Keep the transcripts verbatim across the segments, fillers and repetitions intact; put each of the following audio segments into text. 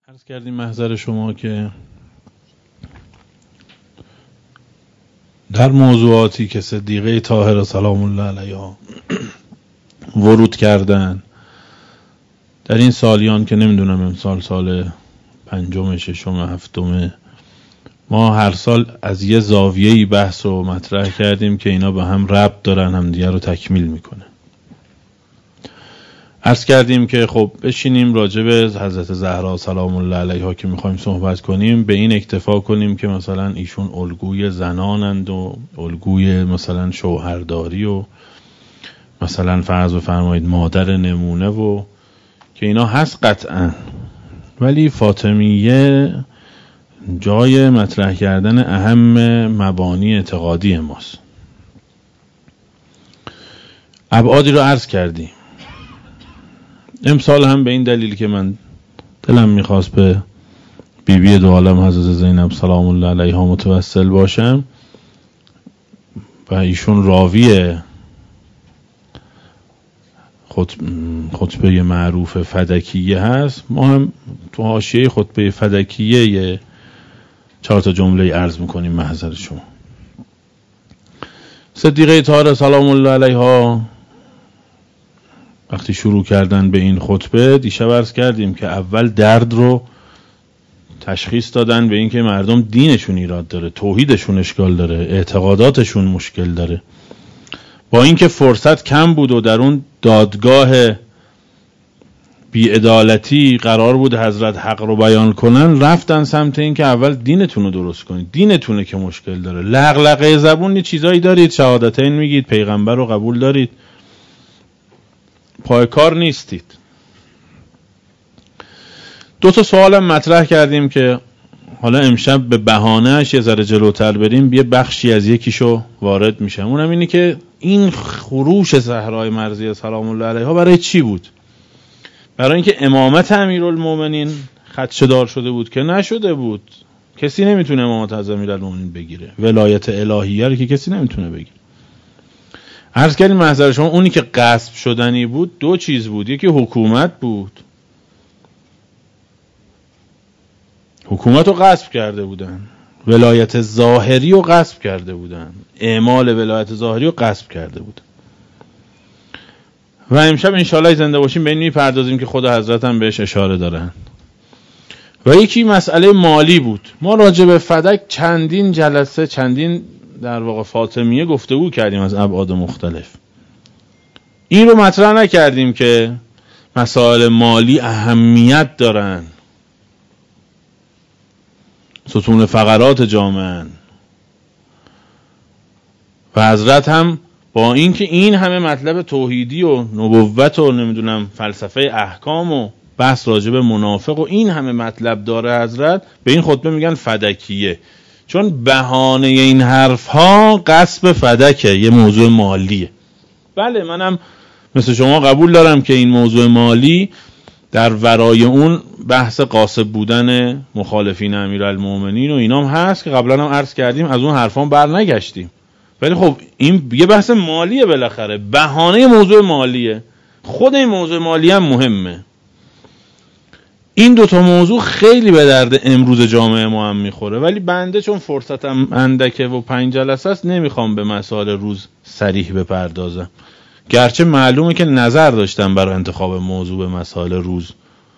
عرض کردیم محضر شما که در موضوعاتی که صدیقه طاهره سلام الله علیها ورود کردن در این سالیان که نمیدونم امسال سال پنجم ششم هفتم، ما هر سال از یه زاویه‌ای بحث و مطرح کردیم که اینا به هم ربط دارن، هم دیگه رو تکمیل میکنه. عرض کردیم که خب بشینیم راجع به حضرت زهرا سلام الله علیها که میخوایم صحبت کنیم به این اکتفا کنیم که مثلا ایشون الگوی زنانند و الگوی مثلا شوهرداری و مثلا فرض بفرمایید مادر نمونه و که اینا هست قطعا، ولی فاطمیه جای مطرح کردن اهم مبانی اعتقادی ماست. ابعادی رو عرض کردیم. امسال هم به این دلیل که من دلم میخواست به بیبی بی دو عالم حضرت زینب سلام الله علیها متوسل باشم و ایشون راوی خطبه معروف فدکیه هست، ما هم تو حاشیه خطبه فدکیه یه چهار تا جمله عرض میکنیم محضر شما. صدیقه طاهره سلام الله علیها وقتی شروع کردن به این خطبه، دیشب عرض کردیم که اول درد رو تشخیص دادن به این که مردم دینشون ایراد داره، توحیدشون اشکال داره، اعتقاداتشون مشکل داره. با اینکه فرصت کم بود و در اون دادگاه بی‌عدالتی قرار بود حضرت حق رو بیان کنن، رفتن سمت این که اول دینتون رو درست کنید، دینتونه که مشکل داره. لغلقه زبون یه چیزایی دارید، شهادتین میگید، پیغمبر رو قبول دارید، پای کار نیستید. دو تا سوالم مطرح کردیم که حالا امشب به بهانه‌اش یه ذره جلوتر بریم، یه بخشی از یکیشو وارد میشم. اونم اینه که این خروش زهرای مرضیه سلام الله علیها برای چی بود؟ برای اینکه امامت امیرالمومنین خدشه‌دار شده بود که نشده بود. کسی نمیتونه امامت از امیرالمومنین بگیره، ولایت الهیه رو که کسی نمیتونه بگیره. عرض کردیم محضر شما اونی که غصب شدنی بود دو چیز بود، یکی حکومت بود، حکومت رو غصب کرده بودن، ولایت ظاهری رو غصب کرده بودن، اعمال ولایت ظاهری رو غصب کرده بودن. و امشب انشاءالله زنده باشیم به این میپردازیم که خود حضرت هم بهش اشاره دارن. و یکی مسئله مالی بود. ما راجع به فدک چندین جلسه، چندین در واقع فاطمیه گفتگو کردیم از ابعاد مختلف. این رو مطرح نکردیم که مسائل مالی اهمیت دارن، ستون فقرات جامعه و حضرت هم با اینکه این همه مطلب توحیدی و نبوت و نمیدونم فلسفه احکام و بحث راجع به منافق و این همه مطلب داره، حضرت به این خطبه میگن فدکیه، چون بهانه این حرف ها غصب فدکه، یه موضوع مالیه. بله منم مثل شما قبول دارم که این موضوع مالی در ورای اون بحث غاصب بودن مخالفین امیرالمومنین و اینام هست که قبلا هم عرض کردیم، از اون حرفان بر نگشتیم. ولی خب این یه بحث مالیه، بالاخره بهانه موضوع مالیه، خود این موضوع مالی هم مهمه. این دوتا موضوع خیلی به درد امروز جامعه ما هم میخوره، ولی بنده چون فرصتم اندکه و پنج جلسه است نمیخوام به مسائل روز صریح بپردازم، گرچه معلومه که نظر داشتم برای انتخاب موضوع به مسائل روز.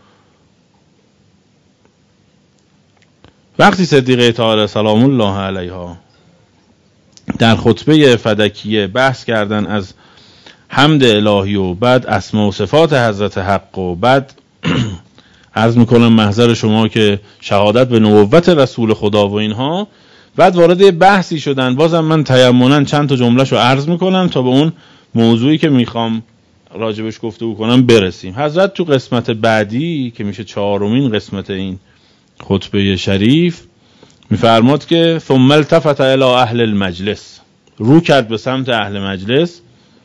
وقتی صدیقه طاهره سلام الله علیها در خطبه فدکیه بحث کردن از حمد الهی و بعد اسما و صفات حضرت حق و بعد عرض میکنم محضر شما که شهادت به نبوت رسول خدا و اینها، بعد وارد بحثی شدن. بازم من تیمنا چند تا جملهشو عرض میکنم تا به اون موضوعی که میخوام راجبش گفتگو کنم برسیم. حضرت تو قسمت بعدی که میشه چهارمین قسمت این خطبه شریف میفرماد که ثم التفت الی اهل المجلس، رو کرد به سمت اهل مجلس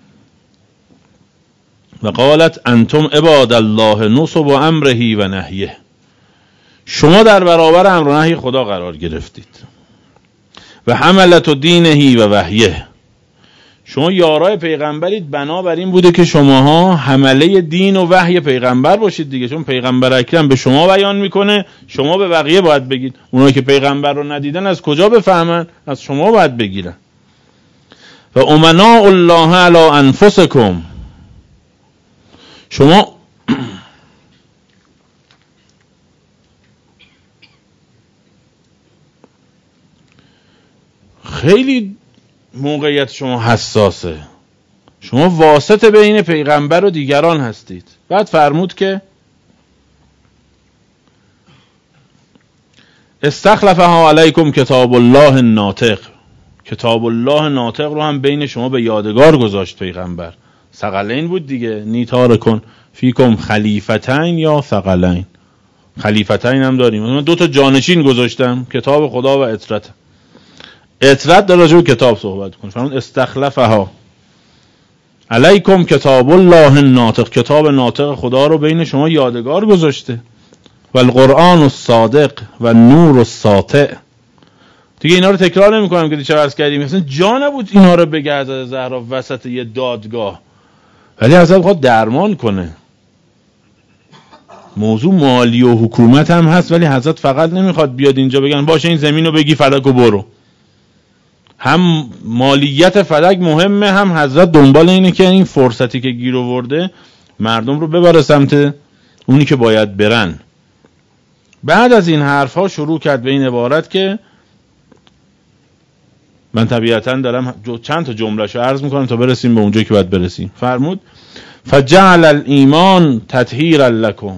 و قالت انتم عباد الله نصب امره و نهیه، شما در برابر امر و نهی خدا قرار گرفتید، و حملت دینه و وحیه، شما یارای پیغمبرید، بنابر این بوده که شماها حمله دین و وحی پیغمبر باشید دیگه، چون پیغمبر اکرم به شما بیان میکنه، شما به بقیه باید بگید. اونایی که پیغمبر رو ندیدن از کجا بفهمن؟ از شما باید بگیرن. و امناء الله علی انفسکم، شما خیلی موقعیت شما حساسه، شما واسطه بین پیغمبر و دیگران هستید. بعد فرمود که استخلفها علیکم کتاب الله الناطق، کتاب الله ناطق رو هم بین شما به یادگار گذاشت پیغمبر. ثقلین بود دیگه، نیتار کن فیکم خلیفتین یا ثقلین، خلیفتین هم داریم، من دو تا جانشین گذاشتم، کتاب خدا و اطرت. اطرت در راجع به کتاب صحبت کن. فرمود استخلفها علیکم کتاب الله الناطق، کتاب ناطق خدا رو بین شما یادگار گذاشته. و القرآن الصادق و نور الساطع. دیگه اینا رو تکرار نمی کنم که دیگه چه عرض کردیم، مثلا جا نبود اینا رو بگه حضرت زهرا وسط یه دادگاه، ولی حضرت خواهد درمان کنه. موضوع مالی و حکومت هم هست، ولی حضرت فقط نمیخواد بیاد اینجا بگن باشه این زمین رو بگی فلک و برو. هم مالیت فلک مهمه، هم حضرت دنبال اینه که این فرصتی که گیر آورده مردم رو ببره سمت اونی که باید برن. بعد از این حرفها شروع کرد به این عبارت که من طبیعتاً دارم چند تا جمله‌شو عرض میکنم تا برسیم به اونجا که باید برسیم. فرمود فجعل الایمان تطهیرا لکم،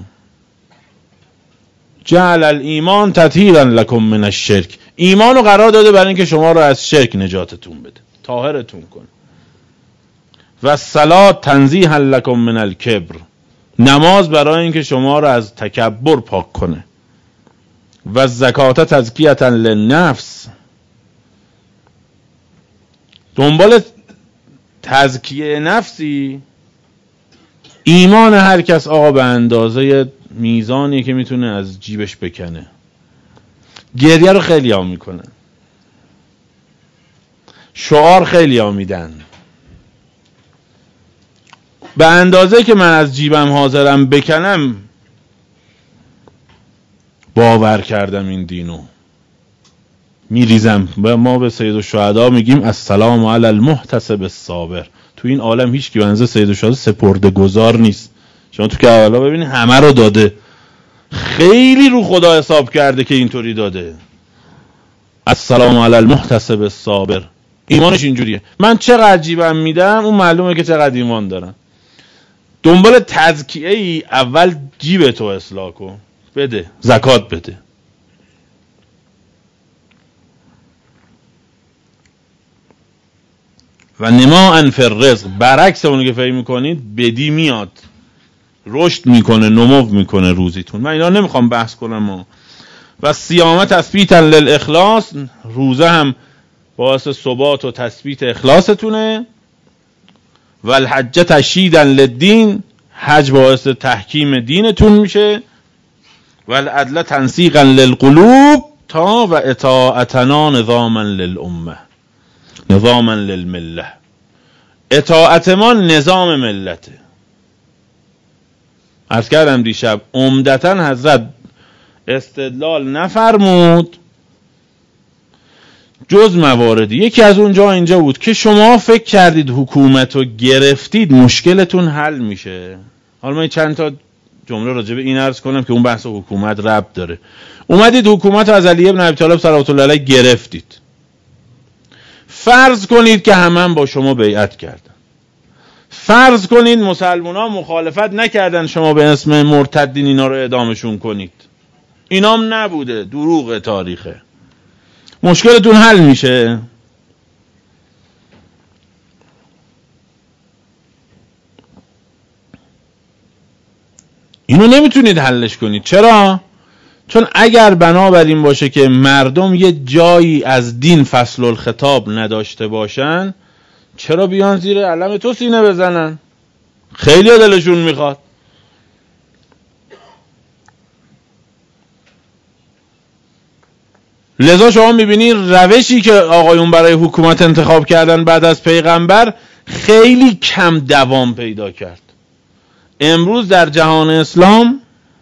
جعل الایمان تطهیرا لکم من الشرک، ایمانو قرار داده برای اینکه شما رو از شرک نجاتتون بده، طاهرتون کنه. و الصلاة تنزیها لکم من الکبر، نماز برای اینکه شما رو از تکبر پاک کنه. و الزکات تزکیة للنفس، دنبال تزکیه نفسی. ایمان هر کس آقا به اندازه میزانی که میتونه از جیبش بکنه. گریه رو خیلی ها میکنن، شعار خیلی ها میدن، به اندازه که من از جیبم حاضرم بکنم باور کردم این دینو میریزم. و ما به سید الشهدا میگیم السلام علی المحتسب الصابر. تو این عالم هیچ کی بنز سید الشهدا سپرده گذار نیست. شما تو کربلا ببینید همه رو داده، خیلی رو خدا حساب کرده که اینطوری داده. السلام علی المحتسب الصابر، ایمانش اینجوریه. من چقدر جیبم میدم اون معلومه که چقدر ایمان دارم. دنبال تزکیه ای، اول جیب تو اصلاح کن، بده زکات بده. و نما فی الرزق، برعکس اونو که فکر میکنید بدی میاد، رشد میکنه، نمو میکنه روزیتون. من اینا نمیخوام بحث کنم. ما و صیام تثبیتا للاخلاص، روزه هم باعث ثبات و تثبیت اخلاصتونه. و الحج تشییدا للدین، حج باعث تحکیم دینتون میشه. و العدل تنسیقا للقلوب، تا و اطاعتنا نظاما للامه، نظاما للمله. اطاعت ما نظام ملته. عرض کردم دیشب عمدتاً حضرت استدلال نفرمود جز مواردی. یکی از اونجا اینجا بود که شما فکر کردید حکومت رو گرفتید مشکلتون حل میشه. حالا من چند تا جمله راجع به این عرض کنم که اون بحث حکومت ربط داره. اومدید حکومت رو از علی ابن ابی طالب صلوات الله علیه گرفتید. فرض کنید که همه هم با شما بیعت کردن. فرض کنید مسلمان‌ها مخالفت نکردن شما به اسم مرتدین اینا رو اعدامشون کنید. اینام نبوده، دروغ تاریخه. مشکلتون حل میشه. اینو نمیتونید حلش کنید. چرا؟ چون اگر بنابر این باشه که مردم یه جایی از دین فصل الخطاب نداشته باشن، چرا بیان زیر علم تو سینه بزنن؟ خیلی دلشون میخواد. لذا شما میبینی روشی که آقایون برای حکومت انتخاب کردن بعد از پیغمبر خیلی کم دوام پیدا کرد. امروز در جهان اسلام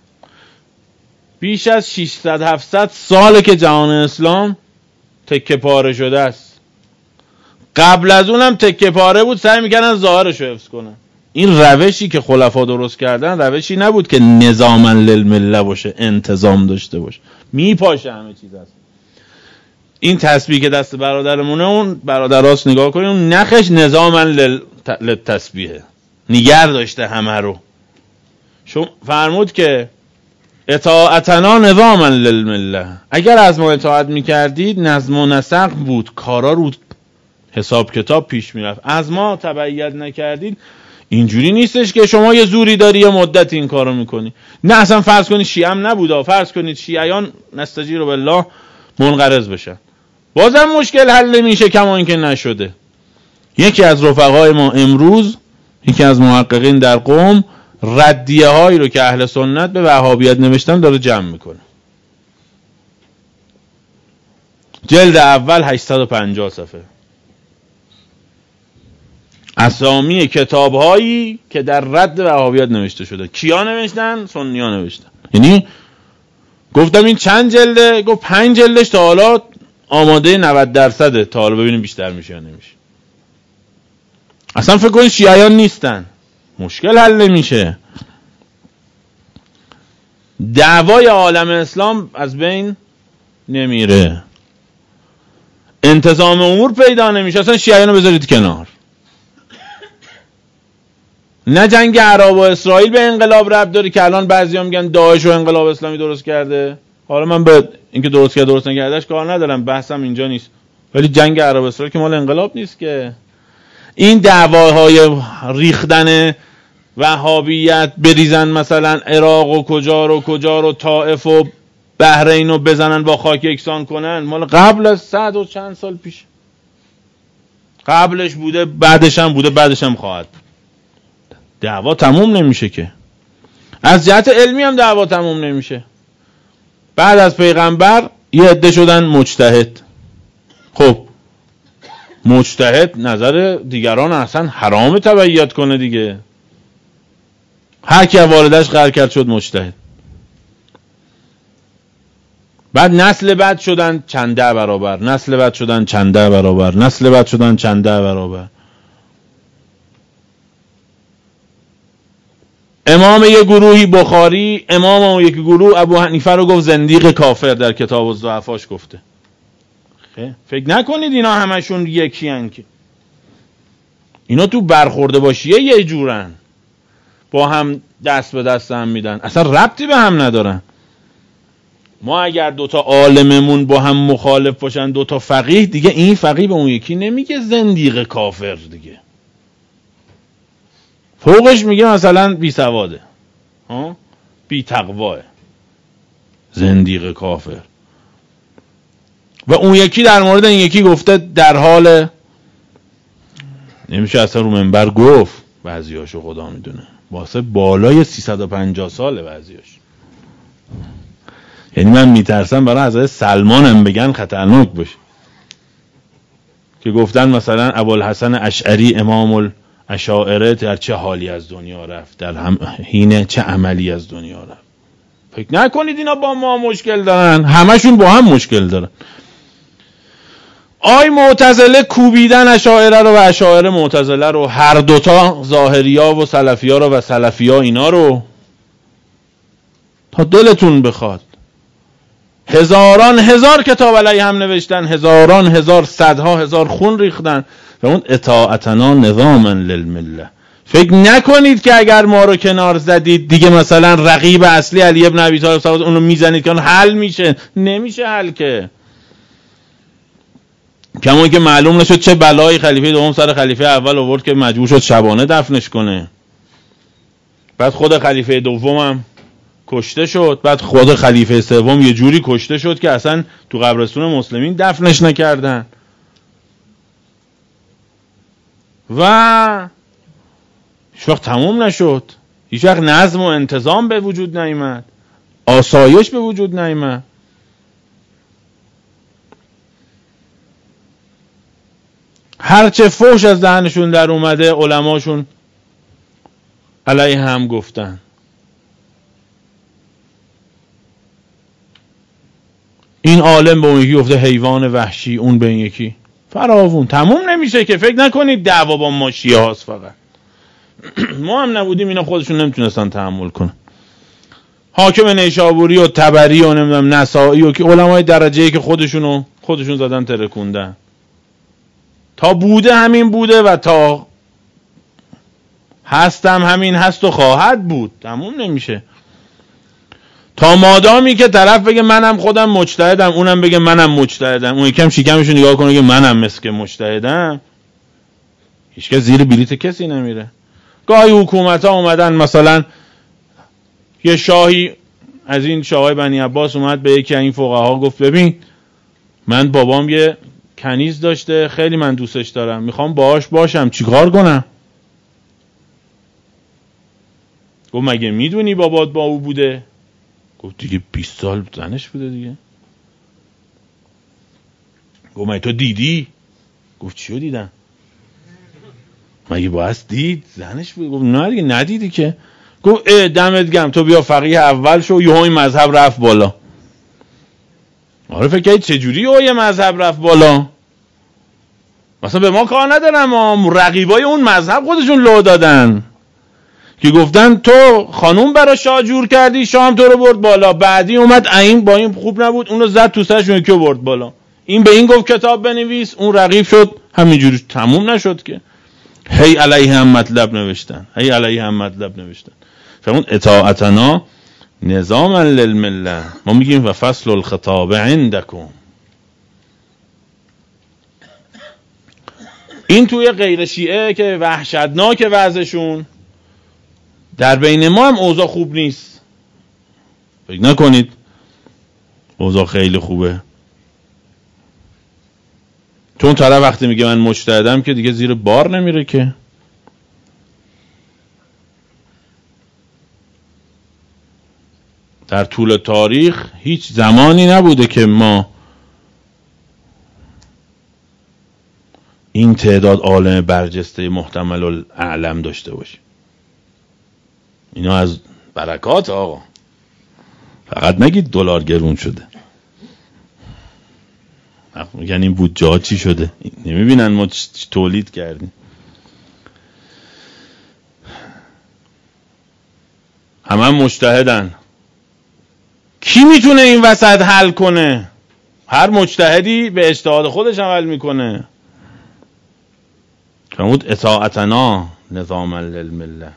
بیش از ششصد هفتصد ساله که جهان اسلام تکه پاره شده است. قبل از اونم تکه پاره بود، سعی میکنن ظاهرش رو حفظ کنن. این روشی که خلفا درست کردن روشی نبود که نظاما للمله باشه، انتظام داشته باشه، میپاشه همه چیز هست. این تسبیح که دست برادرمونه، اون برادراست نگاه کنید، اون نخش نظاما للتسبیحه، نگر داشته همه رو. شما فرمود که اطاعتنا نظاما للمله، اگر از ما اطاعت میکردید نظم و نسق بود، کارا رو حساب کتاب پیش میرفت. از ما تبعیت نکردید، اینجوری نیستش که شما یه زوری داری یه مدت این کارو میکنی. نه اصلا فرض کنید شیعه هم نبودا، فرض کنید شیعیان نستجیر بالله منقرض بشن، بازم مشکل حل نمیشه، کما اینکه نشده. یکی از رفقای ما امروز، یکی از محققین در قم، ردیه هایی رو که اهل سنت به وهابیت نوشتن داره جمع میکنه. جلد اول هشتصد و پنجاه صفحه، اسامی کتاب هایی که در رد وهابیت نوشته شده. کیا نوشتن؟ سنی ها نوشتن. یعنی گفتم این چند جلده؟ گفت پنج جلدش تا حالا آماده نود درصده، تا حالا ببینیم بیشتر میشه یا نمیشه. اصلا فکر کنید شیعیان نیستن، مشکل حل نمیشه. دعوای عالم اسلام از بین نمیره، انتظام امور پیدا نمیشه. اصلا شیعیان رو بذارید کنار. نه جنگ عرب و اسرائیل به انقلاب ربط داره که الان بعضیا میگن داعش و انقلاب اسلامی درست کرده. حالا من به اینکه درست کرده درست نکردهش کار ندارم، بحثم اینجا نیست. ولی جنگ عرب و اسرائیل که مال انقلاب نیست که. این دعواهای ریختن وهابیت، بریزن مثلا عراق و کجا رو کجا رو طائف و بحرین رو بزنن با خاک یکسان کنن، مال قبل از صد و چند سال پیش. قبلش بوده، بعدش هم بوده، بعدش هم خواهد بود. دعوا تموم نمیشه که. از جهت علمی هم دعوا تموم نمیشه. بعد از پیغمبر یه عده شدن مجتهد. خب مجتهد نظر دیگران اصلا حرام تبعیت کنه دیگه. هر کی والدش قرار کرد شد مجتهد. بعد نسل بعد شدن چنده برابر، نسل بعد شدن چنده برابر، نسل بعد شدن چنده برابر. امام یک گروهی بخاری، امام اون یک گروه ابو حنیفه رو گفت زندیق کافر، در کتاب الضعفاش گفته. فکر نکنید اینا همشون یکی هن که. اینا تو برخورده باشیه یه جورن، با هم دست به دست هم میدن، اصلا ربطی به هم ندارن. ما اگر دوتا عالممون با هم مخالف باشن، دوتا فقیه، دیگه این فقیه به اون یکی نمیگه زندیق کافر دیگه، فوقش میگه مثلا بی سواده، ها بی تقواه، زندیق کافر. و اون یکی در مورد این یکی گفته در حال، نمیشه اصلا رو منبر گفت، بعضیاشو خدا میدونه، واسه بالای سیصد و پنجاه ساله بعضیاش. یعنی من میترسم برای حضرت سلمان هم بگن خطرناک باشه، که گفتن مثلا ابوالحسن اشعری امام الاشاعره در چه حالی از دنیا رفت، در هم حین چه عملی از دنیا رفت. فکر نکنید اینا با ما مشکل دارن، همشون با هم مشکل دارن. آی معتزله کوبیدن اشاعره رو و اشاعره معتزله رو، هر دوتا ظاهریا و سلفیا رو و سلفیا اینا رو، تا دلتون بخواد. هزاران هزار کتاب علیه هم نوشتن، هزاران هزار، صدها هزار خون ریختن. و اون اطاعتنا نظاما للمله. فکر نکنید که اگر ما رو کنار زدید دیگه مثلا رقیب اصلی علی ابن ابی طالب اون رو میزنید که حل میشه. نمیشه حل که. کما که معلوم نشد چه بلایی خلیفه دوم سر خلیفه اول آورد که مجبور شد شبانه دفنش کنه. بعد خود خلیفه دومم کشته شد، بعد خود خلیفه سوم یه جوری کشته شد که اصلا تو قبرستون مسلمین دفنش نکردن. و هیچ وقت تموم نشد، هیچ وقت نظم و انتظام به وجود نیامد، آسایش به وجود نیامد. هرچه فحش از دهنشون در اومده علماشون علیه هم گفتن. این عالم به اون یکی گفته حیوان وحشی، اون به این یکی فراوون. تموم نمیشه که، فکر نکنید دعوا با ما شیعه هاست فقط. ما هم نبودیم اینا خودشون نمیتونستن تحمل کنن. حاکم نیشابوری و طبری و نمیدونم نسائی و که علمای درجه‌ای که خودشونو خودشون زدن ترکوندن. تا بوده همین بوده و تا هستم همین هست و خواهد بود. تموم نمیشه. تا مادامی که طرف بگه منم خودم مجتهدم، اونم بگه منم مجتهدم، اون یکم شیکمشو نگاه کنه که منم مثل که مجتهدم، هیچ که زیر بلیت کسی نمیره. گاهی حکومت ها اومدن، مثلا یه شاهی از این شاههای بنی عباس اومد به یکی از این فقها گفت ببین من بابام یه کنیز داشته، خیلی من دوستش دارم، میخوام باهاش باشم، چیکار کنم؟ گفت مگه میدونی بابات با او بوده؟ گفت دیگه بیست سال زنش بوده دیگه. گفت مگه تو دیدی؟ گفت چیو دیدم؟ مگه باید دید زنش بود؟ گفت نه دیگه ندیدی که. گفت اه دمت گرم، تو بیا فقیه اول شو. یهو این مذهب رفت بالا. آره فکر کنید چجوری یه مذهب رفت بالا؟ مثلا به ما کار ندارم، ما رقیبای اون مذهب خودشون لو دادن که گفتن تو خانوم برا شاه جور کردی، شاه هم تو رو برد بالا. بعدی اومد این با این خوب نبود، اونو زد تو سرش، اون یکیو برد بالا. این به این گفت کتاب بنویس، اون رقیب شد. همینجوری تموم نشد که هی علیه هم مطلب نوشتن، هی علیه هم مطلب نوشتن. فهمون اطاعتنا نظاما للمله. ما میگیم و فصل الخطاب عندکم. این توی غیر شیعه که وحشتناک وضعشون، در بین ما هم اوضاع خوب نیست. فکر نکنید اوضاع خیلی خوبه. چون طرف وقتی میگه من مجتهدم که دیگه زیر بار نمیره که. در طول تاریخ هیچ زمانی نبوده که ما این تعداد عالم برجسته محتمل الاعلم داشته باشیم. اینا از برکات آقا. فقط نگید دلار گرون شده. میگن این بودجه ها چی شده؟ نمیبینن ما چی تولید کردیم. همه هم مجتهدن. کی میتونه این وسط حل کنه؟ هر مجتهدی به اجتهاد خودش عمل میکنه. فرمود اطاعتنا نظاما للمله.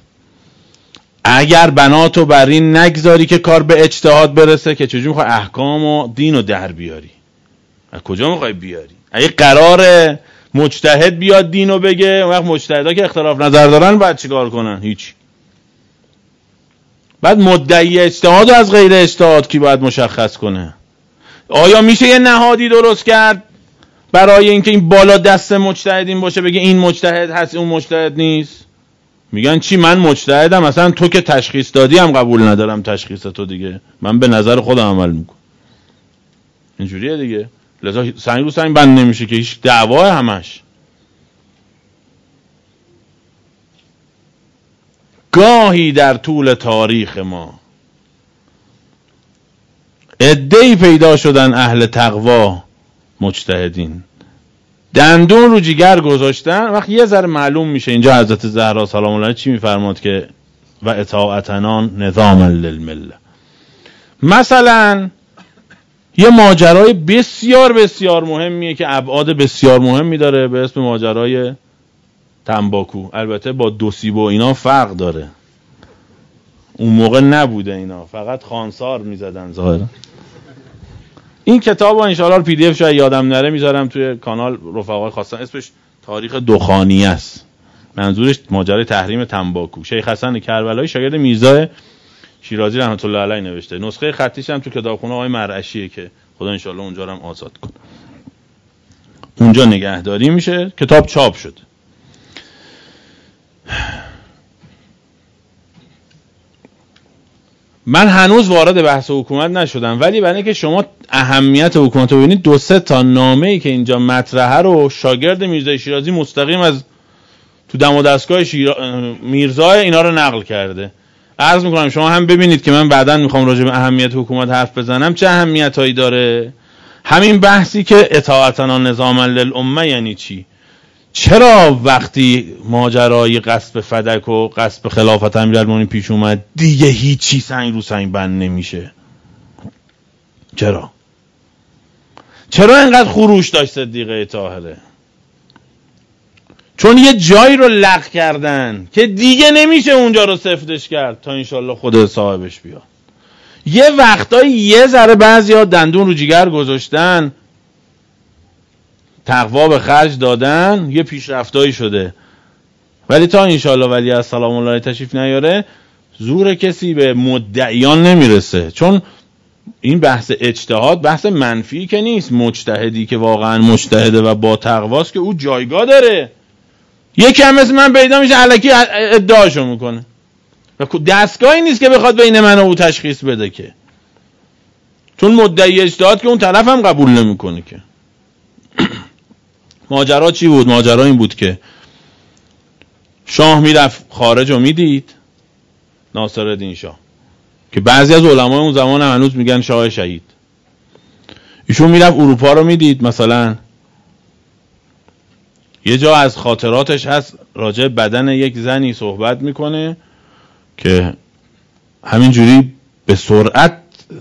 اگر بناتو بر این نگذاری که کار به اجتهاد برسه، که چجوری میخوای احکام و دین رو در بیاری؟ از کجا میخوای بیاری؟ اگه قراره مجتهد بیاد دینو بگه، اون وقت مجتهدا که اختلاف نظر دارن بعد چیکار کنن؟ هیچ. بعد مدعی اجتهاد از غیر اجتهاد کی باید مشخص کنه؟ آیا میشه یه نهادی درست کرد برای اینکه این بالا دست مجتهدین باشه، بگه این مجتهد هست اون مجتهد نیست؟ میگن چی من مجتهدم، مثلا تو که تشخیص دادی هم قبول ندارم تشخیص تو دیگه، من به نظر خودم عمل میکنم. اینجوریه دیگه. لذا سنگ رو سنگ بند نمیشه که هیچ دعوا همش. گاهی در طول تاریخ ما عده‌ای پیدا شدن اهل تقوا مجتهدین، دندون رو جگر گذاشتن. وقت یه ذره معلوم میشه اینجا حضرت زهرا سلام الله چی میفرماد که و اطاعتنا نظاما للمله. مثلا یه ماجرای بسیار بسیار مهمیه که ابعاد بسیار مهمی داره به اسم ماجرای تنباکو. البته با دوسیب و اینا فرق داره، اون موقع نبوده اینا، فقط خانسار میزدن ظاهرا. این کتابو ان شاء الله پی دی اف شاید یادم نره میذارم توی کانال رفقا خواستن. اسمش تاریخ دخانیه است. منظورش ماجرای تحریم تنباکو. شیخ حسن کربلایی شاگرد میرزا شیرازی رحمت الله علیه نوشته. نسخه خطیش هم تو کتابخونه آقای مرعشیه که خدا ان شاء الله اونجا رو هم آزاد کنه. اونجا نگهداری میشه. کتاب چاپ شده. من هنوز وارد بحث حکومت نشدم، ولی برای اینکه شما اهمیت حکومت رو ببینید، دو سه تا نامه‌ای که اینجا مطرحه رو شاگرد میرزا شیرازی مستقیم از تو دم و دستگاه شیرا... میرزا اینا رو نقل کرده. عرض میکنم شما هم ببینید که من بعداً میخوام راجع به اهمیت حکومت حرف بزنم چه اهمیتایی داره. همین بحثی که اطاعتنا نظاما للامه یعنی چی؟ چرا وقتی ماجرای غصب فدک و غصب خلافت امیرالمومنین پیش اومد دیگه هیچی سنگ رو سنگ بند نمیشه؟ چرا؟ چرا اینقدر خروش داشت صدیقه طاهره؟ چون یه جایی رو لغو کردن که دیگه نمیشه اونجا رو سفتش کرد تا انشالله خود صاحبش بیاد. یه وقتایی یه ذره بعضیا دندون رو جیگر گذاشتن، تقوا به خرج دادن، یه پیشرفتایی شده، ولی تا انشالله ولی از سلام الله تشریف نیاره زور کسی به مدعیان نمیرسه. چون این بحث اجتهاد بحث منفی که نیست. مجتهدی که واقعا مجتهده و با تقواست که او جایگاه داره. یکی هم مثل من پیدا میشه الکی ادعاشو میکنه و دستگاهی نیست که بخواد بین من و او تشخیص بده، که چون مدعی اجتهاد که اون طرف هم قبول نمیکنه. که ماجرا چی بود؟ ماجرا این بود که شاه میرفت خارج و میدید، ناصرالدین شاه که بعضی از علمای اون زمان هم هنوز میگن شاه شهید، ایشون میرفت اروپا رو میدید. مثلا یه جا از خاطراتش هست راجع بدن یک زنی صحبت میکنه که همینجوری به سرعت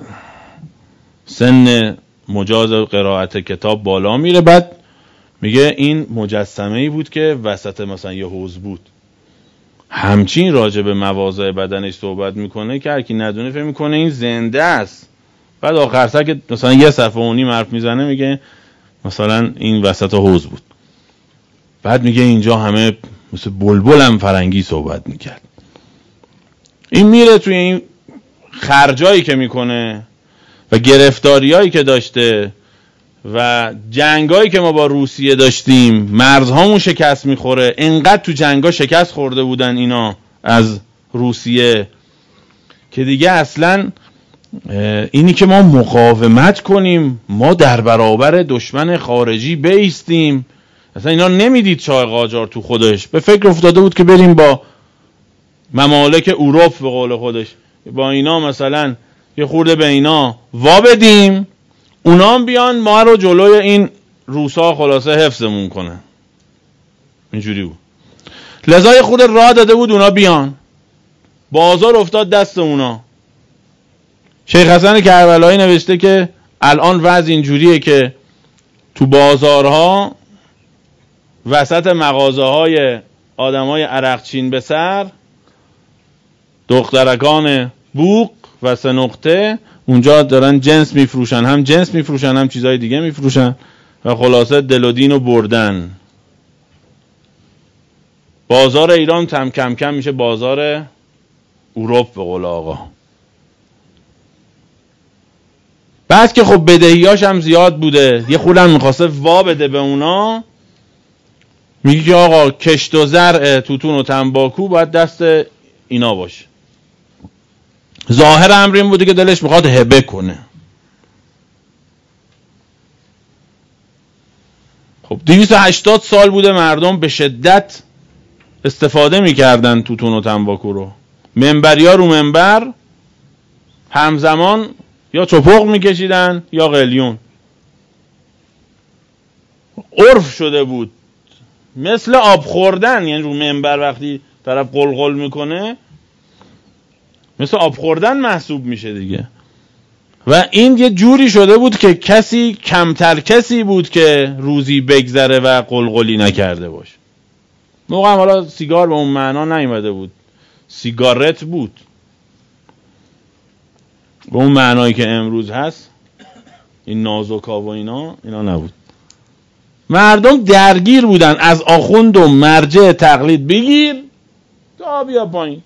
سن مجاز قرائت کتاب بالا میره. بعد میگه این مجسمه‌ای بود که وسط مثلا یه حوض بود. همچین راجع به مواضع بدنش صحبت میکنه که هر کی ندونه فکر میکنه این زنده است. بعد آخر سر که مثلا یه صفحه و نیم حرف میزنه میگه مثلا این وسط حوض بود. بعد میگه اینجا همه مثل بلبل هم فرنگی صحبت میکرد. این میره توی این خرجایی که میکنه و گرفتاریایی که داشته و جنگایی که ما با روسیه داشتیم، مرزهامون شکست میخوره. انقدر تو جنگا شکست خورده بودن اینا از روسیه که دیگه اصلا اینی که ما مقاومت کنیم، ما در برابر دشمن خارجی بایستیم، اصلا اینا نمیدید. شاه قاجار تو خودش به فکر افتاده بود که بریم با ممالک اروپا به قول خودش با اینا مثلا یه خورده به اینا وا بدیم، اونا هم بیان ما رو جلوی این روسا خلاصه حفظمون کنن. اینجوری بود. لذا یه خورده راه داده بود اونا بیان، بازار افتاد دست اونا. شیخ حسن کربلایی نوشته که الان وضع اینجوریه که تو بازارها وسط مغازه های آدم های عرقچین به سر، دخترکان بوق و سه نقطه اونجا دارن جنس میفروشن، هم جنس میفروشن هم چیزای دیگه میفروشن و خلاصه دل و دین رو بردن. بازار ایران تم کم کم میشه بازار اروپا به قول آقا. بعد که خب بدهیاش هم زیاد بوده، یه خودم میخواسته وا بده به اونا، میگه که آقا کشت و زرع توتون و تنباکو باید دست اینا باشه. ظاهر امر این بوده که دلش میخواد هبه کنه. خب دویست و هشتاد سال بوده مردم به شدت استفاده میکردن توتون و تنباکو رو. منبری ها رو منبر همزمان یا چپق میکشیدن یا قلیون. عرف شده بود مثل آب خوردن، یعنی رو منبر وقتی طرف قلقل میکنه مثل آب خوردن محسوب میشه دیگه. و این یه جوری شده بود که کسی کمتر کسی بود که روزی بگذره و قلقلی نکرده باشه. موقع هم حالا سیگار به اون معنا نیومده بود، سیگارت بود به اون معنایی که امروز هست، این نازوکا و اینا اینا نبود. مردم درگیر بودن از آخوند و مرجع تقلید بگیر تا بیا پایین.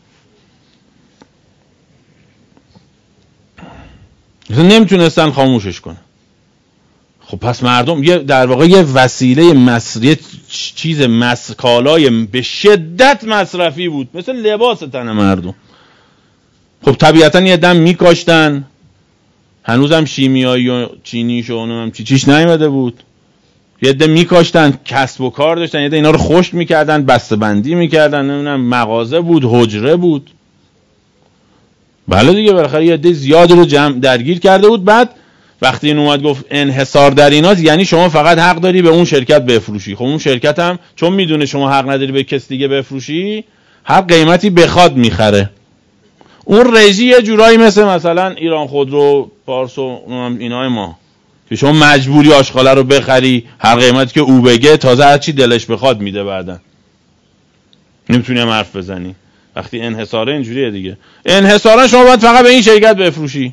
مثلا نمیتونستن خاموشش کنن. خب پس مردم یه در واقع یه وسیله مصرفی، چیز مس کالای به شدت مصرفی بود، مثل لباس تن مردم. خب طبیعتا یه دم میکاشتن، هنوزم شیمیایی و چینیش و اونم چی چیش نیومده بود، یه ده میکاشتن، کسب و کار داشتن، یه ده اینا رو خشک میکردن، بسته بندی میکردن، نمیدونم مغازه بود، حجره بود. بله دیگه بالاخره یه ده زیادی رو جمع درگیر کرده بود. بعد وقتی این اومد گفت انحصار در ایناست، یعنی شما فقط حق داری به اون شرکت بفروشی. خب اون شرکت هم چون میدونه شما حق نداری به کس دیگه بفروشی، هر قیمتی بخواد میخره. اون رژی یه جورایی مثل مثلا ایران خودرو، پارس و اینای ما که شما مجبوری آشغاله رو بخری هر قیمتی که او بگه، تازه هر چی دلش بخواد میده، بعدن نمیتونی هم حرف بزنی. وقتی انحصاره اینجوریه دیگه. انحصارا شما باید فقط به این شرکت بفروشی،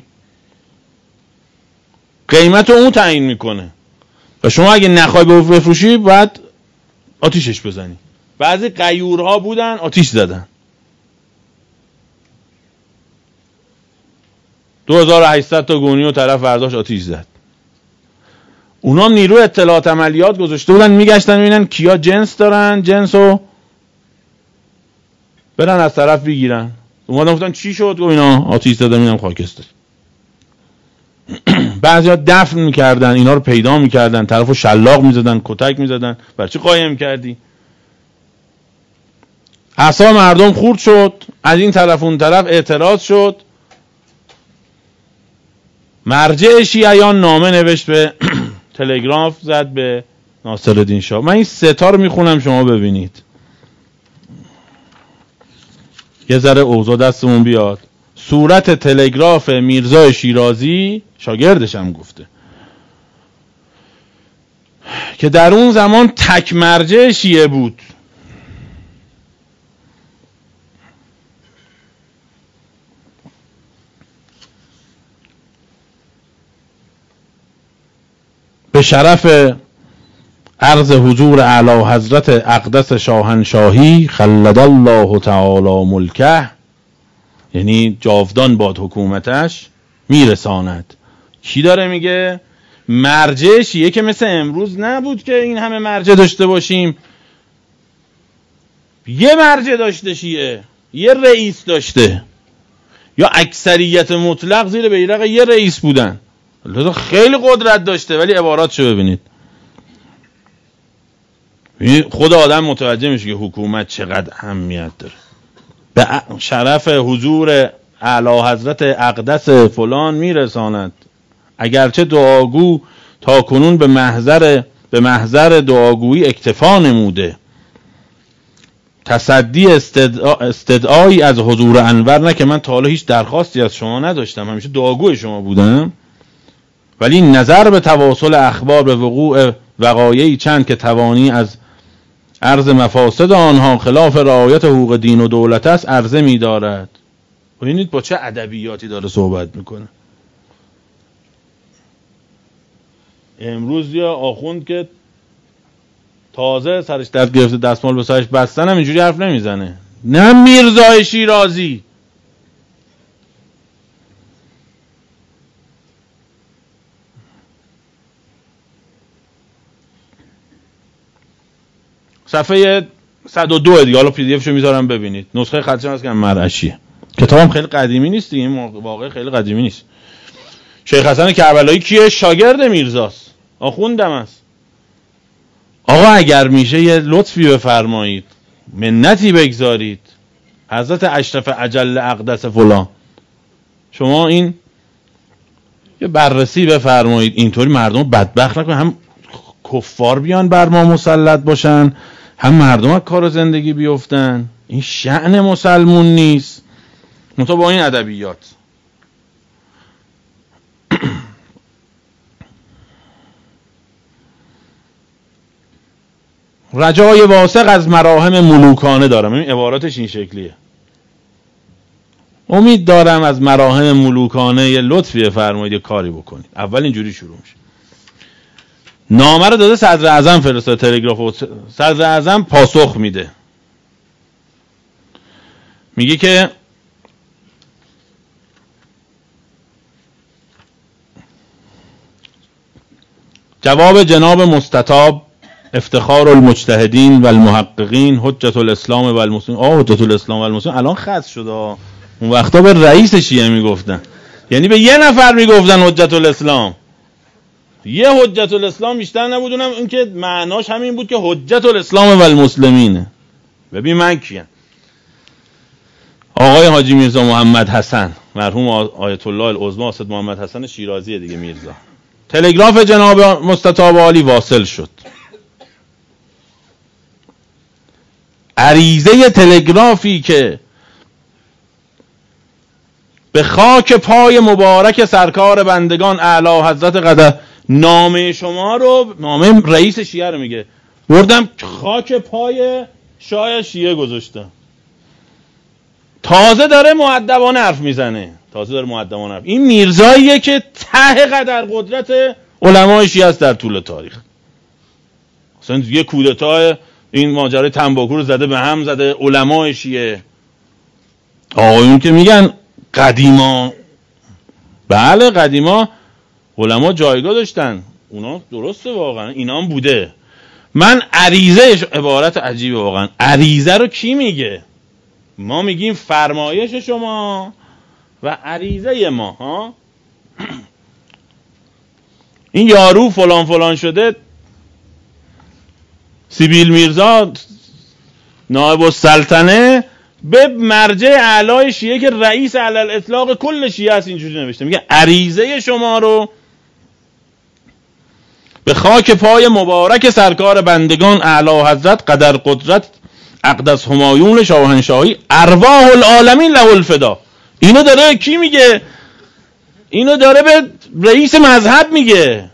قیمت رو اون تعیین میکنه و شما اگه نخوای بفروشی باید آتیشش بزنی. بعضی غیورها بودن آتیش زدن. دو هزار و هشتصد تا گونی و طرف برداشت آتیش زد. اونا هم نیرو اطلاعات عملیات گذاشته بودن، میگشتن ببینن کیا جنس دارن، جنسو برن از طرف بگیرن. اومدن گفتن چی شد؟ گفت اینا آتیش زدن، اینم خاکستر. بعضیا دفن میکردن، اینا رو پیدا میکردن، طرفو شلاق میزدن، کتک میزدن. برای چی قایم کردی؟ اعصاب مردم خورد شد، از این طرف اون طرف اعتراض شد. مرجع شیعیان نامه نوشت، به تلگراف زد به ناصرالدین شاه. من این سه تا رو میخونم شما ببینید، یه ذره اوضاع دستمون بیاد. صورت تلگراف میرزا شیرازی، شاگردش هم گفته، که در اون زمان تک مرجع شیعه بود. به شرف عرض حضور اعلی حضرت اقدس شاهنشاهی خلد الله تعالی ملکه، یعنی جاودان باد حکومتش، میرساند. کی داره میگه؟ مرجع شیعه که مثل امروز نبود که این همه مرجع داشته باشیم. یه مرجع داشته شیعه، یه رئیس داشته، یا اکثریت مطلق زیر بیرق یه رئیس بودن. خیلی قدرت داشته، ولی عباراتشو ببینید. خود آدم متوجه میشه که حکومت چقدر اهمیت داره. به شرف حضور اعلی حضرت اقدس فلان میرساند، اگرچه دعاگو تا کنون به محضر به محضر دعاگویی اکتفا نموده، تصدی استدعا استدعایی از حضور انور نه، که من تا حالا هیچ درخواستی از شما نداشتم، همیشه دعاگوی شما بودم، ولی نظر به تواصل اخبار به وقوع وقایعی چند که توانی از عرض مفاسد آنها خلاف رعایت حقوق دین و دولت است عرضه می دارد. ببینید با چه ادبیاتی داره صحبت میکنه. امروز یا آخوند که تازه سرش درد گرفته دستمال به سرش بستن هم اینجوری حرف نمیزنه. نه میرزا شیرازی. صفحه صد و دو دیگه، حالا پی دی افشو میذارم ببینید. نسخه خطی هست که مرعشیه. کتابم خیلی قدیمی نیست دیگه، این واقعا خیلی قدیمی نیست. شیخ حسن کربلایی کیه؟ شاگرد میرزاست، آخوندم است. آقا اگر میشه یه لطفی بفرمایید، منتی بگذارید، حضرت اشرف اجل اقدس فلان، شما این یه بررسی بفرمایید، اینطوری مردم بدبخت نکنید، هم کفار بیان بر ما مسلط باشن، هم مردم از کار زندگی بیفتن. این شأن مسلمون نیست. منتها با این ادبیات. رجای واثق از مراهم ملوکانه دارم. این عباراتش این شکلیه. امید دارم از مراهم ملوکانه یه لطفی فرمایید یه کاری بکنید. اول اینجوری شروع میشه. نامه رو داده صدر اعظم فرستاده تلگراف، صدر اعظم پاسخ میده، میگه که جواب جناب مستطاب افتخار المجتهدین و المحققین حجت الاسلام و المسلمین. آه حجت الاسلام و المسلمین الان خاص شده، اون وقتا به رئیس شیعه میگفتن، یعنی به یه نفر میگفتن حجت الاسلام. یه حجت الاسلام بیشتر نبود، اونم این که معناش همین بود که حجت الاسلام و المسلمینه. ببین من کیم؟ آقای حاجی میرزا محمد حسن، مرحوم آیت الله العظمی اسد محمد حسن شیرازی دیگه میرزا. تلگراف جناب مستطاب عالی واصل شد. عریضه تلگرافی که به خاک پای مبارک سرکار بندگان اعلی حضرت قدر، نامه شما رو، نامه رئیس شیعه رو میگه، بردم خاک پای شاه شیعه گذاشتم. تازه داره مؤدبانه حرف میزنه، تازه داره مؤدبانه حرف. این میرزاییه که ته قدر قدرت علمای شیعه است در طول تاریخ. اصلا یه کودتای این ماجرای تنباکو رو زده به هم زده علمای شیعه. آقایون که میگن قدیما، بله قدیما علما جایگاه داشتن، اونا درسته واقعا، اینا هم بوده. من عریضه، عبارت عجیبه واقعا، عریضه رو کی میگه؟ ما میگیم فرمایش شما و عریضه ما ها. این یارو فلان فلان شده، سیبیل میرزا نایب السلطنه به مرجع اعلای شیعه که رئیس علل اطلاق کل شیعه است اینجوری نوشته، میگه عریضه شما رو به خاک پای مبارک سرکار بندگان اعلی حضرت قدر قدرت اقدس همایون شاهنشاهی ارواح العالمین له الفدا. اینو داره کی میگه؟ اینو داره به رئیس مذهب میگه.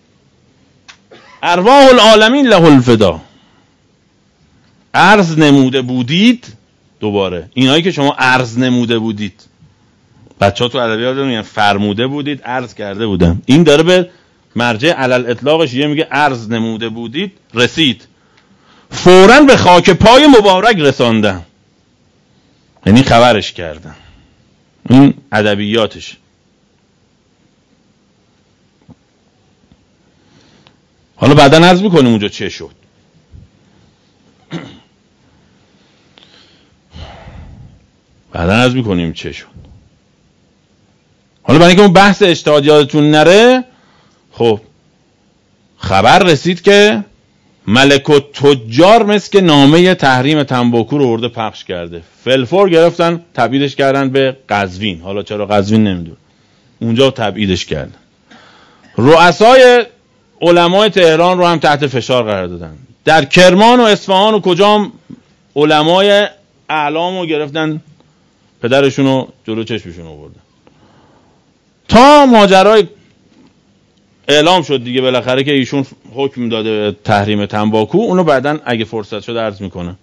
ارواح العالمین له الفدا. عرض نموده بودید، دوباره اینایی که شما عرض نموده بودید، بچه‌ها تو ادبیات میگن فرموده بودید، عرض کرده بودم. این داره به مرجع علل اطلاق شیعه میگه عرض نموده بودید، رسید، فوراً به خاک پای مبارک رساندن، یعنی خبرش کردن. این ادبیاتش. حالا بعدا عرض میکنیم اونجا چه شد. بعدا عرض میکنیم چه شد. حالا برای اینکه اون بحث اجتهاد یادتون نره، خب خبر رسید که ملک التجار مثل که نامه تحریم تنباکو رو ورده پخش کرده، فلفور گرفتن تبعیدش کردن به قزوین. حالا چرا قزوین نمیدون، اونجا تبعیدش کردن. رؤسای علمای تهران رو هم تحت فشار قرار دادن. در کرمان و اصفهان و کجام علمای اعلام رو گرفتن، پدرشون رو جلو چشمشون آوردن، تا ماجرای اعلام شد دیگه بالاخره که ایشون حکم داده به تحریم تنباکو. اونو بعدن اگه فرصت شد عرض میکنم.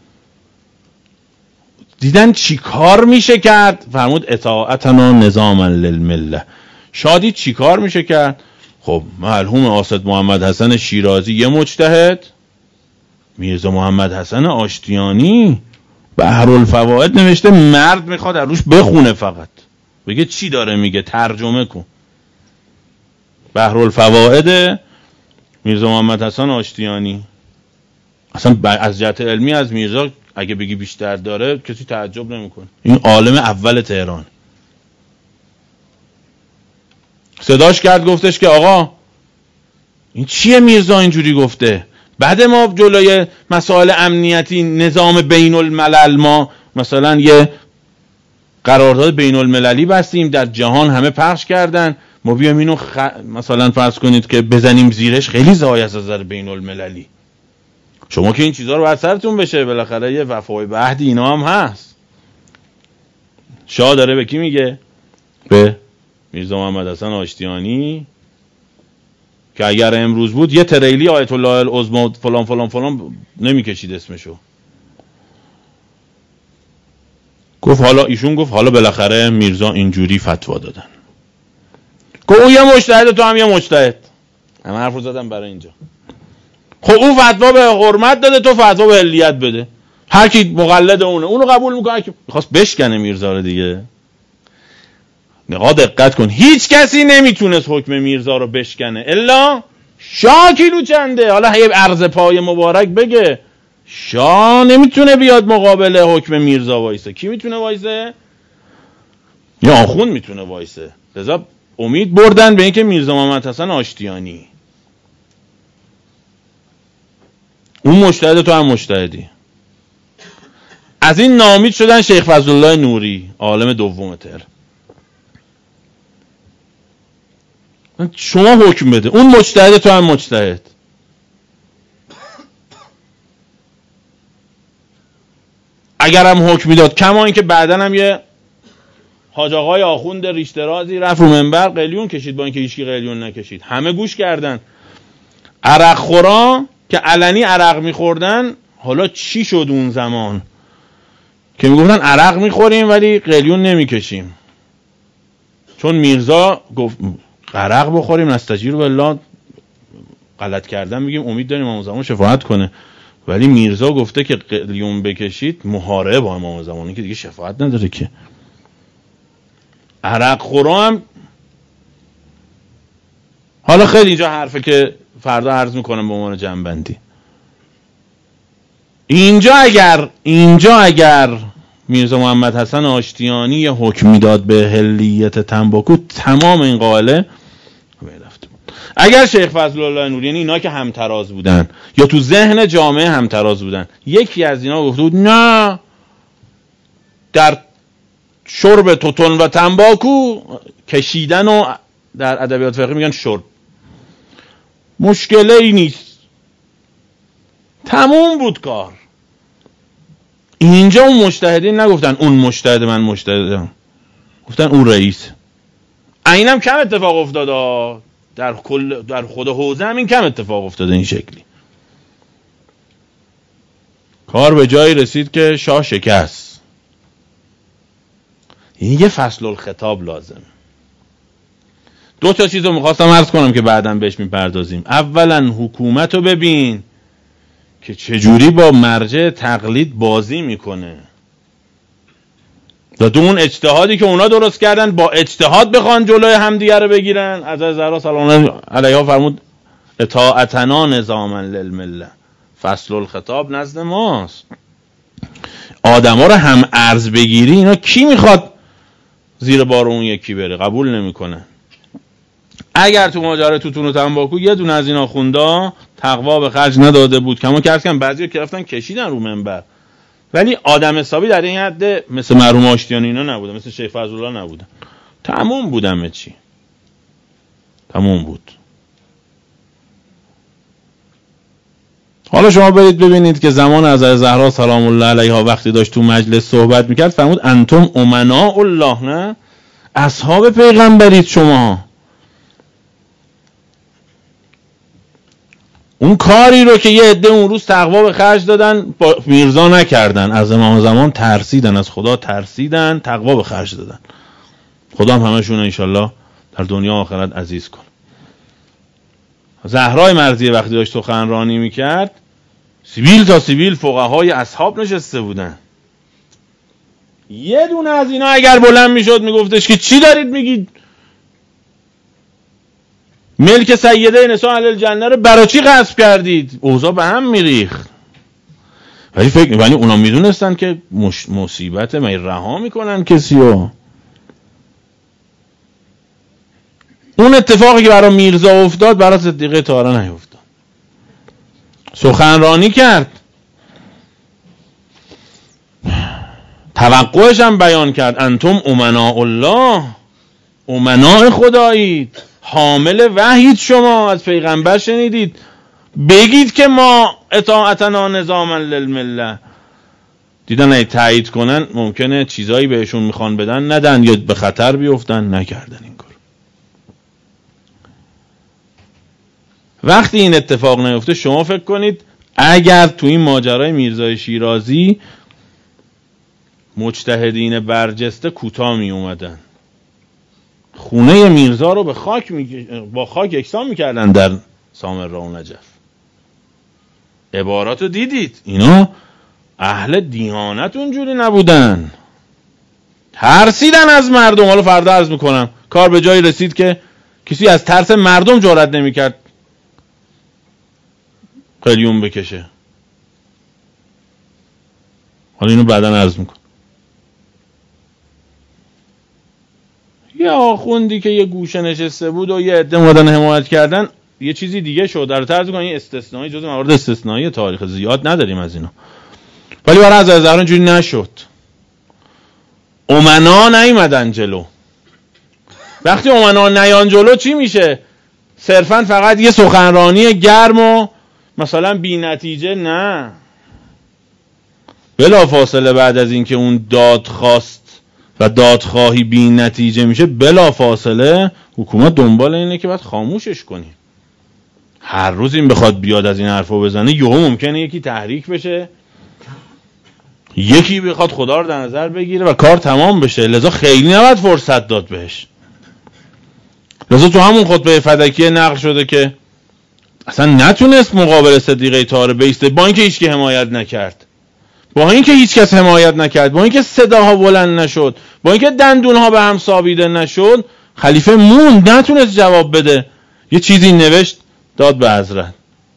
دیدن چی کار میشه کرد؟ فرمود اطاعتنا نظاما للمله. شادی چی کار میشه کرد؟ خب مرحوم اسد محمد حسن شیرازی یه مجتهد، میرزا محمد حسن آشتیانی بحرالفوائد نوشته، مرد میخواد از روش بخونه، فقط بگه چی داره میگه، ترجمه کن. بحرالفوائد میرزا محمد حسن آشتیانی. اصلا از جهت علمی از میرزا اگه بگی بیشتر داره کسی تعجب نمیکنه. این عالم اول تهران. صداش کرد گفتش که آقا این چیه میرزا اینجوری گفته؟ بعد ما جلوی مسائل امنیتی نظام بین الملل ما مثلا یه قرارداد بین المللی بستیم، در جهان همه پخش کردن، ما بیام اینو خ... مثلا فرض کنید که بزنیم زیرش، خیلی زای از نظر بین المللی. شما که این چیزها رو باید سرتون بشه، بالاخره یه وفای به عهد اینا هم هست. شاه داره به کی میگه؟ به میرزا محمد حسن آشتیانی که اگر امروز بود یه تریلی آیت الله العظمی فلان فلان فلان نمیکشید اسمشو. گفت حالا ایشون گفت حالا بالاخره میرزا اینجوری فتوا دادن. گفت اون یه مجتهد تو هم یه مجتهد. همه حرف رو زدم برای اینجا. خب اون فتوا به حرمت داده، تو فتوا به علیت بده. هر کی مقلد اونه اونو قبول میکنه. که میخواست بشکنه میرزا رو دیگه. نقا دقت کن، هیچ کسی نمیتونست حکم میرزا رو بشکنه الا شاه. کیلو چنده؟ حالا یه عرض پای مبارک بگه. شاه نمیتونه بیاد مقابل حکم میرزا وایسه. کی میتونه وایسه؟ یا آخوند میتونه وایسه. لذا امید بردن به اینکه میرزا محمد حسن آشتیانی، اون مجتهد تو هم مجتهدی. از این ناامید شدن شیخ فضلالله نوری، عالم دوم تهران. شما حکم بده، اون مجتهد تو هم مجتهد. اگر هم حکم میداد، کما اینکه بعدن هم یه حاج آقای آخوند ریشترازی رفت رو منبر قلیون کشید با اینکه هیچکی قلیون نکشید، همه گوش کردن. عرق خورا که علنی عرق میخوردن، حالا چی شد اون زمان که میگفتن عرق میخوریم ولی قلیون نمیکشیم؟ چون میرزا گفت عرق بخوریم نستجیر بالله، غلط کردن میگیم امید داریم امام زمان شفاعت کنه، ولی میرزا گفته که قلیون بکشید محاربه با امام زمانی که دیگه شفاعت نداره که. عرق خورا هم حالا خیلی اینجا حرفه که فردا عرض میکنم به عنوان جنبندی. اینجا اگر اینجا اگر میرزا محمد حسن آشتیانی یه حکم میداد به حلیت تنباکو، تمام این قائله رفته بود. اگر شیخ فضلالله نوری، یعنی اینا که همتراز بودن یا تو ذهن جامعه همتراز بودن، یکی از اینا گفته بود نه در شرب توتون و تنباکو، کشیدن و در ادبیات فقهی میگن شرب، مشکلی ای نیست، تموم بود کار. اینجا اون مجتهدین نگفتن اون مجتهد من مجتهدم، گفتن اون رئیس. اینم کم اتفاق افتاده در کل در خود حوزه هم این کم اتفاق افتاده این شکلی. کار به جایی رسید که شاه شکست. این یه فصل الخطاب لازم. دو تا چیز رو میخواستم عرض کنم که بعداً بهش میپردازیم. اولا حکومت رو ببین که چجوری با مرجع تقلید بازی میکنه و دو اون اجتهادی که اونا درست کردن با اجتهاد بخوان جلوی همدیگه رو بگیرن. حضرت زهرا سلام علیها فرمود اطاعتنا نظاما للمله، فصل الخطاب نزد ماست. آدم ها رو هم ارز بگیری، اینا کی میخواد زیر بار اون یکی بره؟ قبول نمیکنه. اگر تو ماجرای توتون و تنباکو یه دونه از این آخوندا تقوا به خرج نداده بود، کما که کردن بعضیا که رفتن کشیدن رو منبر، ولی آدم حسابی در این حد مثل مرحوم آشتیانی اینا نبودن، مثل شیخ فضلالله نبودن، تموم بودم چی تموم بود. حالا شما برید ببینید که زمان حضرت زهرا سلام الله علیها وقتی داشت تو مجلس صحبت میکرد فرمود انتم امناء الله، نه اصحاب پیغمبرید شما. اون کاری رو که یه عده اون روز تقوا به خرج دادن با میرزا نکردن، از امام زمان ترسیدن، از خدا ترسیدن، تقوا به خرج دادن. خدا هم همشون انشالله در دنیا و آخرت عزیز کن. زهرای مرضیه وقتی داشت سخنرانی میکرد، سیبیل تا سیبیل فقهای اصحاب نشسته بودن. یه دونه از اینا اگر بلند میشد میگفتش که چی دارید میگید؟ ملک سیده نساء اهل الجنه رو برای چی غصب کردید؟ اوضاع به هم میریخت. ولی فکر ولی اونا میدونستن که مش... مصیبت می رها میکنن کسیو. اون اتفاقی که برای میرزا افتاد برای صدیقه طاهره نیفتاد. سخنرانی کرد، توقعش هم بیان کرد، انتم امناء الله، امناء خدایید، حامل وحید، شما از پیغمبر شنیدید، بگید که ما اطاعتنا نظاما للمله. دیدن اگه تایید کنن ممکنه چیزایی بهشون میخوان بدن ندن یا به خطر بیفتن، نکردن این کار. وقتی این اتفاق نیفته شما فکر کنید اگر تو این ماجرای میرزای شیرازی مجتهدین برجسته کوتاه می اومدن، خونه میرزا رو به خاک می... با خاک یکسان میکردن در سامرا و نجف. عبارات رو دیدید، اینا اهل دیانت اونجوری نبودن، ترسیدن از مردم. حالا فردا عرض میکنم کار به جایی رسید که کسی از ترس مردم جرئت نمیکرد قلیون بکشه. حالا اینو بعداً عرض میکنم. یه آخوندی که یه گوشه نشسته بود و یه عده اومدن حمایت کردن یه چیزی دیگه شد. در طرز کنن این استثنایی جزء موارد استثنایی تاریخ، زیاد نداریم از اینا. ولی برای حضرت زهرا اینجوری نشد. امنا نیومدن جلو. وقتی امنا نیان جلو چی میشه؟ صرفا فقط یه سخنرانی گرم و مثلا بی نتیجه؟ نه، بلا فاصله بعد از اینکه اون دادخواست و دادخواهی بی نتیجه میشه، بلا فاصله حکومت دنبال اینه که باید خاموشش کنیم. هر روز این بخواد بیاد از این حرفو بزنه، یهو ممکنه یکی تحریک بشه، یکی بخواد خدا رو در نظر بگیره و کار تمام بشه. لذا خیلی نباید فرصت داد بهش. لذا تو همون خطبه فدکیه نقل شده که اصلا نتونست مقابل صدیقه طاهره بیسته، با اینکه هیچ کی حمایت نکرد، با اینکه هیچ کس حمایت نکرد، با اینکه صداها بلند نشد، با اینکه دندونها به هم سابیده نشد، خلیفه موند، نتونست جواب بده. یه چیزی نوشت داد به حضرت.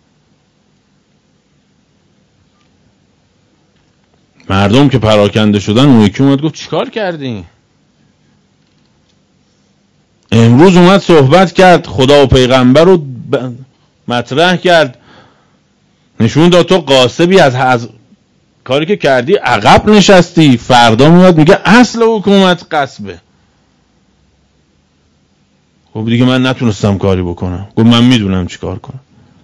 مردم که پراکنده شدن، اون یکی اومد گفت چیکار کردی؟ امروز اومد صحبت کرد، خدا و پیغمبر رو مطرح کرد، نشون داد تو قاسبی، از, از کاری که کردی عقب نشستی. فردا میاد میگه اصل حکومت قصبه. خب دیگه من نتونستم کاری بکنم. گفت من میدونم چیکار کنم.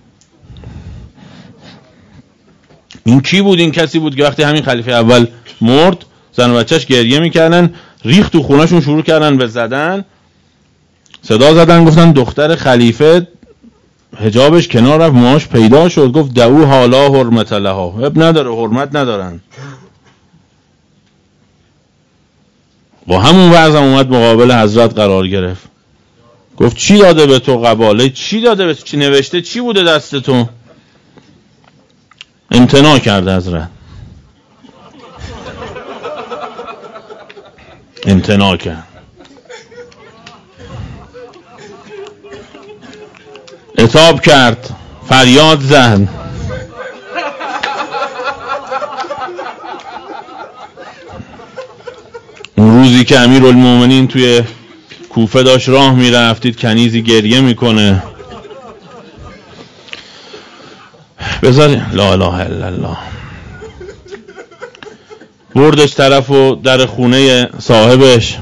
این کی بود؟ این کسی بود که وقتی همین خلیفه اول مرد، زن و بچهش گریه میکردن، ریخت تو خونهشون، شروع کردن به زدن، صدا زدن، گفتن دختر خلیفه حجابش کنار رفت، موهاش پیدا شد. گفت دعو حالا حرمت لها، اب نداره، حرمت ندارن. با همون وضع اومد مقابل حضرت قرار گرفت. گفت چی داده به تو قباله؟ چی داده به تو؟ چی نوشته؟ چی بوده دست تو؟ امتناع کرده حضرت، امتناع کرد. عتاب کرد، فریاد زد. اون روزی که امیرالمومنین توی کوفه داشت راه میرفتید، کنیزی گریه میکنه، بذار لا اله الا الله، بردش طرف و در خونه صاحبش،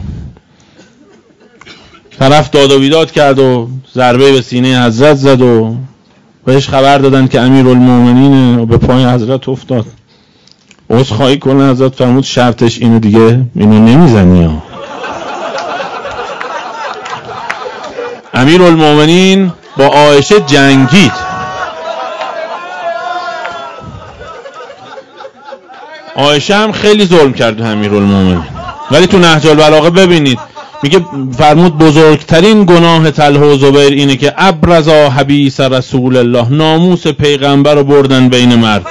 طرف داد و بیداد کرد و ضربه به سینه حضرت زد و بهش خبر دادن که امیرالمومنینه و به پای حضرت افتاد. عذرخواهی کنه. حضرت فرمود شرطش اینو دیگه اینو نمیزنی ها. امیرالمومنین با عایشه جنگید. عایشه هم خیلی ظلم کرد به امیرالمومنین، ولی تو نهج البلاغه ببینید میگه، فرمود بزرگترین گناه طلحه و زبیر اینه که ابرزا حبیث رسول الله، ناموس پیغمبر رو بردن بین مرد.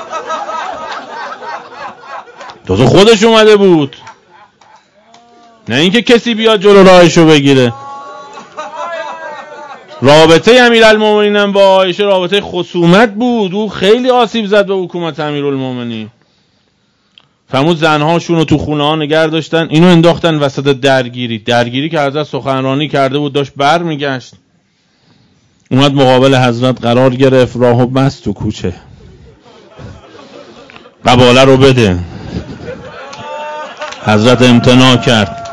تو خودش اومده بود، نه اینکه کسی بیاد جلو راهشو بگیره. رابطه امیرالمومنین هم با عایشه رابطه خصومت بود. او خیلی آسیب زد به حکومت امیرالمومنین. فرمود زنهاشون رو تو خونه ها نگه داشتن، اینو انداختن وسط درگیری. درگیری که حضرت سخنرانی کرده بود داشت بر میگشت، اومد مقابل حضرت قرار گرفت، راهو بست تو کوچه، قباله رو بده. حضرت امتناع کرد.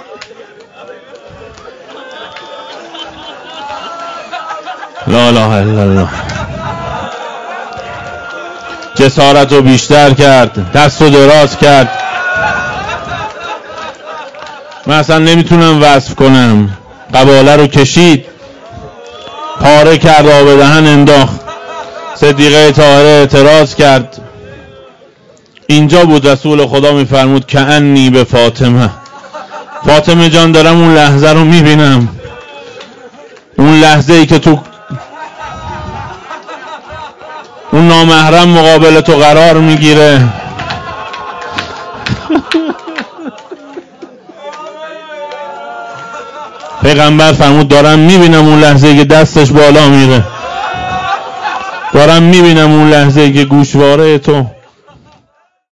لا اله الا الله. جسارت رو بیشتر کرد، دست رو دراز کرد. من اصلا نمیتونم وصف کنم. قباله رو کشید، پاره کرد، آب دهن انداخت. صدیقه طاهره اعتراض کرد. اینجا بود رسول خدا میفرمود کأنی به فاطمه، فاطمه جان دارم اون لحظه رو میبینم، اون لحظه ای که تو اون نامحرم مقابل تو قرار میگیره. پیغمبر فرمود دارم میبینم اون لحظه ای که دستش بالا میره، دارم میبینم اون لحظه ای که گوشواره تو